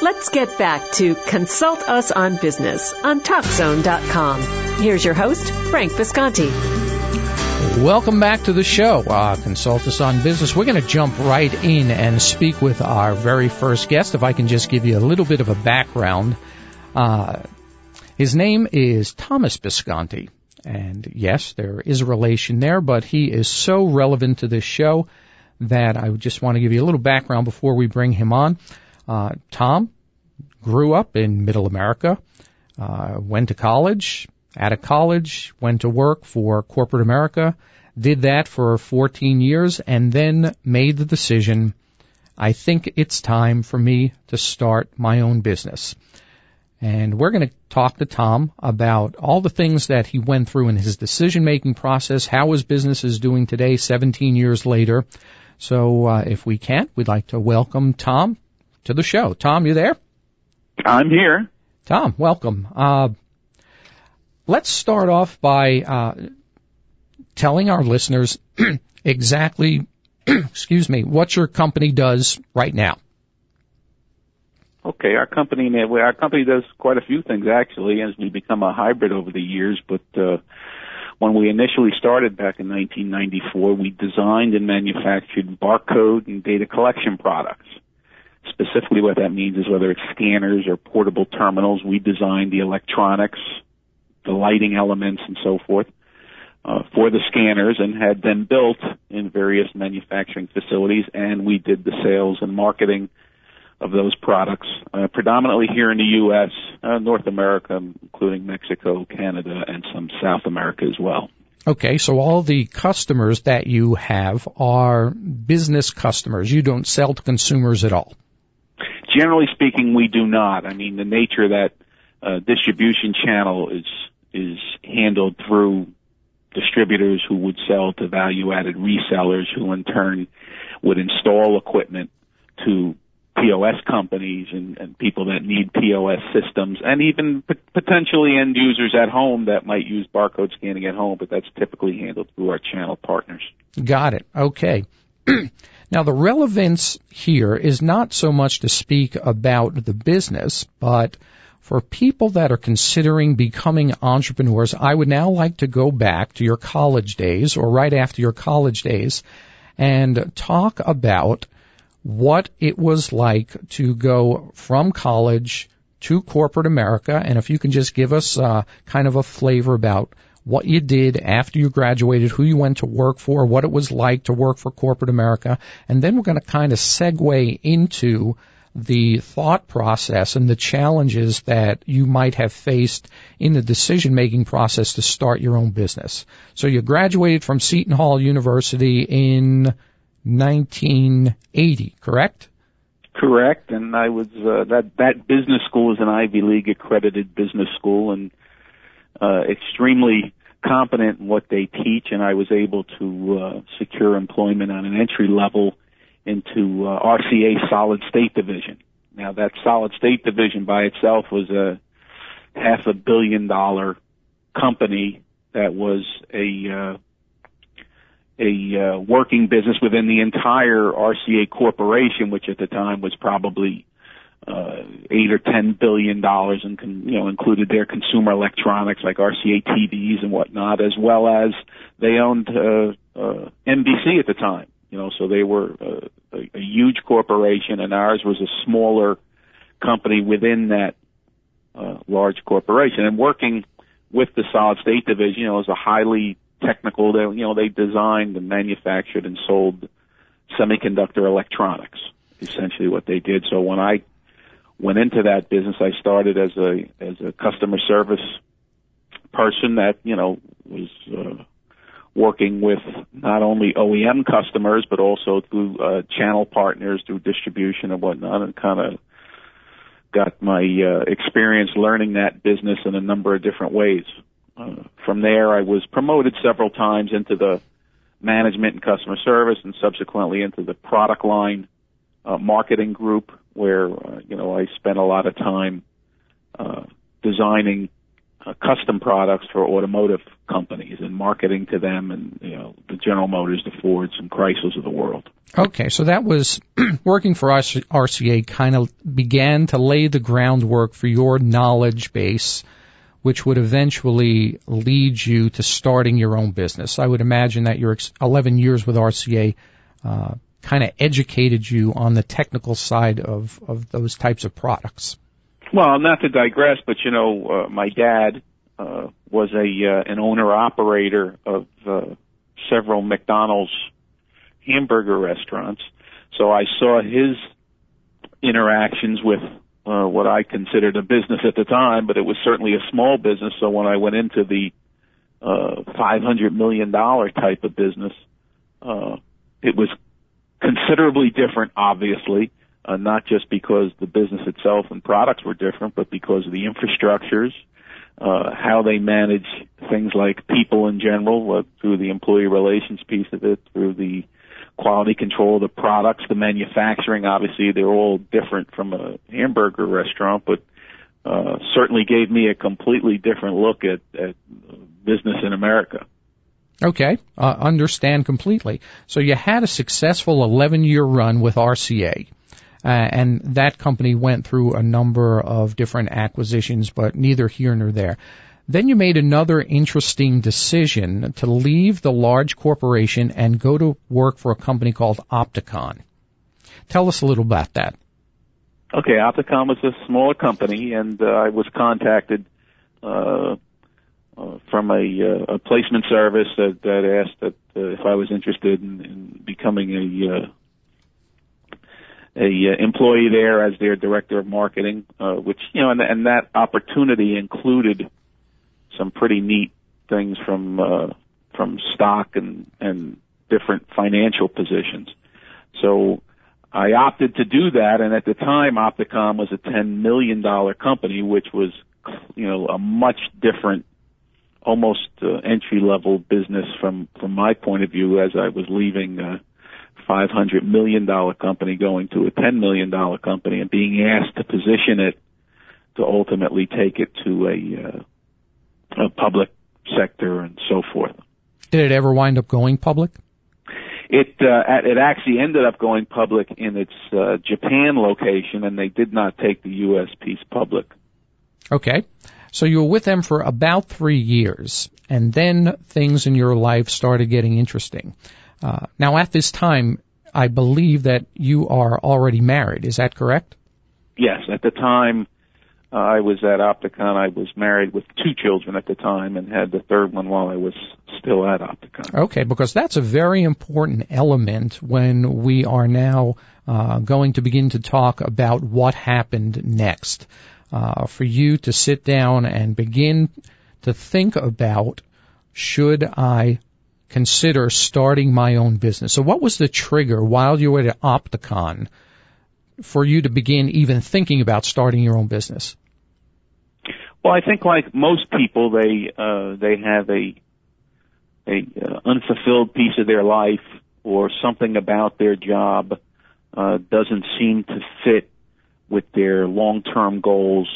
Let's get back to Consult Us on Business on TalkZone.com. Here's your host, Frank Visconti. Welcome back to the show, Consult Us on Business. We're going to jump right in and speak with our very first guest. If I can just give you a little bit of a background. His name is Thomas Visconti. And yes, there is a relation there, but he is so relevant to this show that I just want to give you a little background before we bring him on. Tom grew up in Middle America, went to college, out of college, went to work for corporate America, did that for 14 years, and then made the decision, I think it's time for me to start my own business. And we're going to talk to Tom about all the things that he went through in his decision-making process, how his business is doing today, 17 years later. So if we can, we'd like to welcome Tom to the show. Tom, you there? I'm here. Tom, welcome. Let's start off by telling our listeners exactly, what your company does right now. Okay, our company does quite a few things actually, as we become a hybrid over the years. But when we initially started back in 1994, we designed and manufactured barcode and data collection products. Specifically, what that means is whether it's scanners or portable terminals, we designed the electronics, the lighting elements, and so forth for the scanners, and had them built in various manufacturing facilities. And we did the sales and marketing of those products, predominantly here in the U.S., North America, including Mexico, Canada, and some South America as well. Okay, so all the customers that you have are business customers. You don't sell to consumers at all. Generally speaking, we do not. I mean, the nature of that distribution channel is handled through distributors who would sell to value-added resellers, who in turn would install equipment to POS companies and people that need POS systems, and even potentially end users at home that might use barcode scanning at home, but that's typically handled through our channel partners. Got it. Okay. Now, the relevance here is not so much to speak about the business, but for people that are considering becoming entrepreneurs, I would now like to go back to your college days or right after your college days and talk about what it was like to go from college to corporate America, and if you can just give us kind of a flavor about what you did after you graduated, who you went to work for, what it was like to work for corporate America, and then we're going to kind of segue into the thought process and the challenges that you might have faced in the decision-making process to start your own business. So you graduated from Seton Hall University in 1980, correct? Correct, and I was that business school is an Ivy League accredited business school and extremely competent in what they teach, and I was able to secure employment on an entry level into RCA Solid State Division. Now, that Solid State Division by itself was a $500 million company that was a working business within the entire RCA Corporation, which at the time was probably $8 or $10 billion, and included their consumer electronics like RCA TVs and whatnot, as well as they owned NBC at the time. So they were a huge corporation, and ours was a smaller company within that large corporation. And working with the Solid State Division, it was a highly technical. They designed and manufactured and sold semiconductor electronics, essentially what they did. So when I went into that business, I started as a customer service person that was working with not only OEM customers but also through channel partners, through distribution and whatnot, and kind of got my experience learning that business in a number of different ways. From there, I was promoted several times into the management and customer service, and subsequently into the product line marketing group, where I spent a lot of time designing custom products for automotive companies and marketing to them, and the General Motors, the Fords, and Chryslers of the world. Okay, so that was working for RCA kind of began to lay the groundwork for your knowledge base, which would eventually lead you to starting your own business. I would imagine that your 11 years with RCA kind of educated you on the technical side of those types of products. Well, not to digress, but my dad was an owner-operator of several McDonald's hamburger restaurants, so I saw his interactions with what I considered a business at the time, but it was certainly a small business. So when I went into the $500 million type of business, it was considerably different, obviously, not just because the business itself and products were different, but because of the infrastructures, how they manage things like people in general, through the employee relations piece of it, through the quality control of the products, the manufacturing. Obviously, they're all different from a hamburger restaurant, but certainly gave me a completely different look at business in America. Okay, understand completely. So you had a successful 11-year run with RCA, and that company went through a number of different acquisitions, but neither here nor there. Then you made another interesting decision to leave the large corporation and go to work for a company called Opticon. Tell us a little about that. Okay, Opticon was a smaller company, and I was contacted from a placement service that asked that if I was interested in becoming a employee there as their director of marketing, which and that opportunity included some pretty neat things from stock and different financial positions. So I opted to do that, and at the time, Opticon was a $10 million company, which was, a much different, almost entry-level business from my point of view, as I was leaving a $500 million company going to a $10 million company and being asked to position it to ultimately take it to a public sector and so forth. Did it ever wind up going public? It actually ended up going public in its Japan location, and they did not take the U.S. piece public. Okay. So you were with them for about 3 years, and then things in your life started getting interesting. Now, at this time, I believe that you are already married. Is that correct? Yes. At the time I was at Opticon, I was married with 2 children at the time and had the third one while I was still at Opticon. Okay, because that's a very important element when we are now going to begin to talk about what happened next. For you to sit down and begin to think about, should I consider starting my own business? So what was the trigger while you were at Opticon for you to begin even thinking about starting your own business? Well, I think like most people, they have a unfulfilled piece of their life, or something about their job doesn't seem to fit with their long-term goals,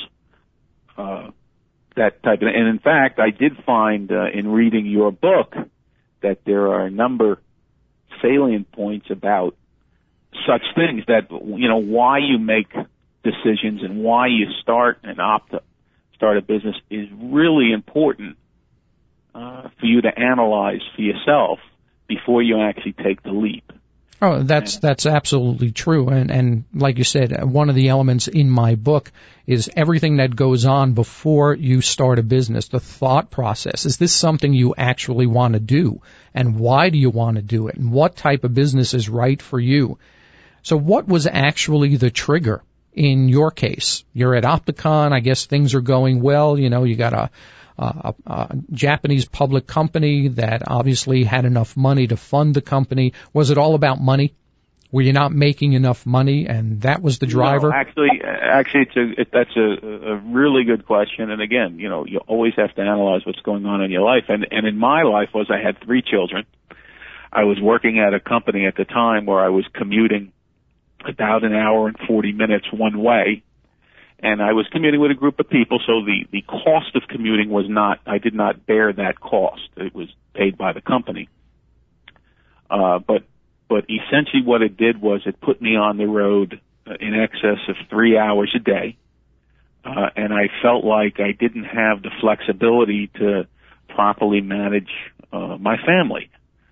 that type of. And in fact, I did find in reading your book that there are a number salient points about such things, that why you make decisions and why you start and opt to start a business is really important for you to analyze for yourself before you actually take the leap. Oh, that's absolutely true. And like you said, one of the elements in my book is everything that goes on before you start a business, the thought process. Is this something you actually want to do? And why do you want to do it? And what type of business is right for you? So what was actually the trigger in your case? You're at Opticon. I guess things are going well. You got a Japanese public company that obviously had enough money to fund the company. Was it all about money? Were you not making enough money, and that was the driver? No, actually, that's a really good question. And again, you always have to analyze what's going on in your life. And in my life I had 3 children. I was working at a company at the time where I was commuting about an hour and 40 minutes one way. And I was commuting with a group of people, so the cost of commuting I did not bear that cost. It was paid by the company. But But essentially what it did was it put me on the road in excess of 3 hours a day. And I felt like I didn't have the flexibility to properly manage my family.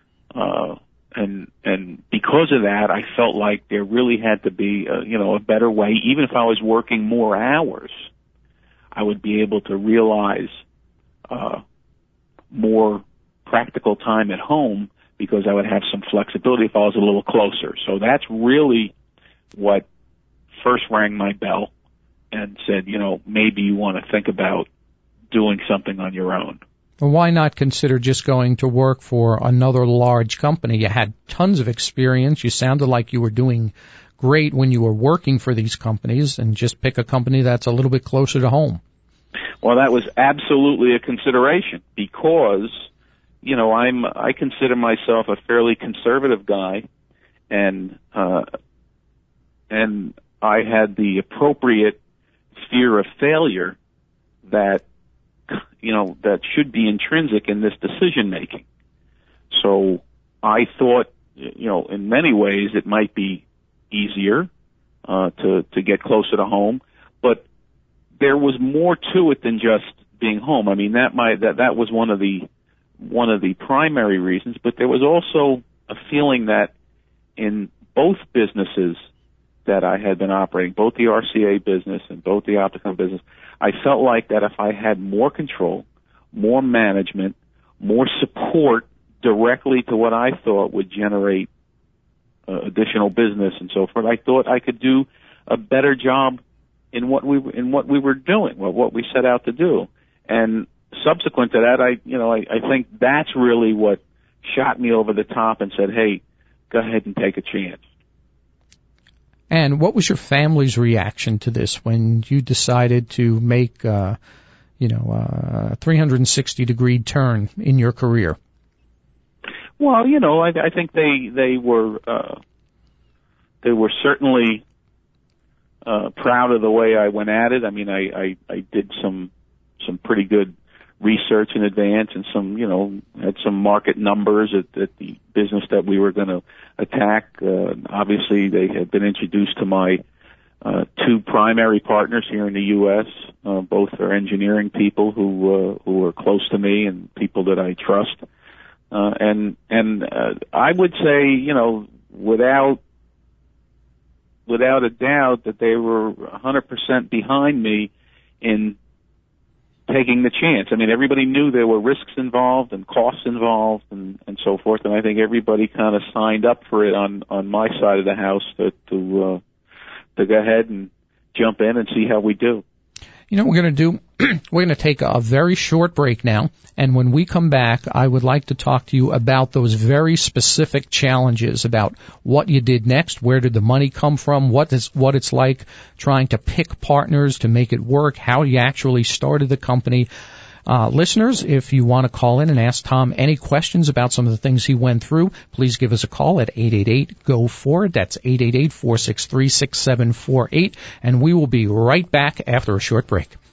And because of that, I felt like there really had to be a better way. Even if I was working more hours, I would be able to realize more practical time at home because I would have some flexibility if I was a little closer. So that's really what first rang my bell and said, maybe you want to think about doing something on your own. Well, why not consider just going to work for another large company? You had tons of experience. You sounded like you were doing great when you were working for these companies, and just pick a company that's a little bit closer to home. Well, that was absolutely a consideration because, I consider myself a fairly conservative guy, and I had the appropriate fear of failure that should be intrinsic in this decision making. So I thought, in many ways it might be easier to get closer to home, but there was more to it than just being home. I mean, that was one of the primary reasons, but there was also a feeling that in both businesses that I had been operating, both the RCA business and both the Opticom business, I felt like that if I had more control, more management, more support directly to what I thought would generate additional business and so forth, I thought I could do a better job in what we were doing, what we set out to do. And subsequent to that, I think that's really what shot me over the top and said, hey, go ahead and take a chance. And what was your family's reaction to this when you decided to make, a 360-degree turn in your career? Well, I think they were certainly proud of the way I went at it. I mean, I did some pretty good research in advance and had some market numbers at the business that we were going to attack. Obviously, they had been introduced to my two primary partners here in the U.S. Both are engineering people who are close to me and people that I trust. And I would say, without a doubt that they were 100% behind me in taking the chance. I mean, everybody knew there were risks involved and costs involved and so forth, and I think everybody kind of signed up for it on my side of the house to go ahead and jump in and see how we do. You know what we're going to do? We're going to take a very short break now, and when we come back, I would like to talk to you about those very specific challenges, about what you did next, where did the money come from, what it's like trying to pick partners to make it work, how you actually started the company. Listeners, if you want to call in and ask Tom any questions about some of the things he went through, please give us a call at 888-GO-FORWARD. That's 888-463-6748, and we will be right back after a short break.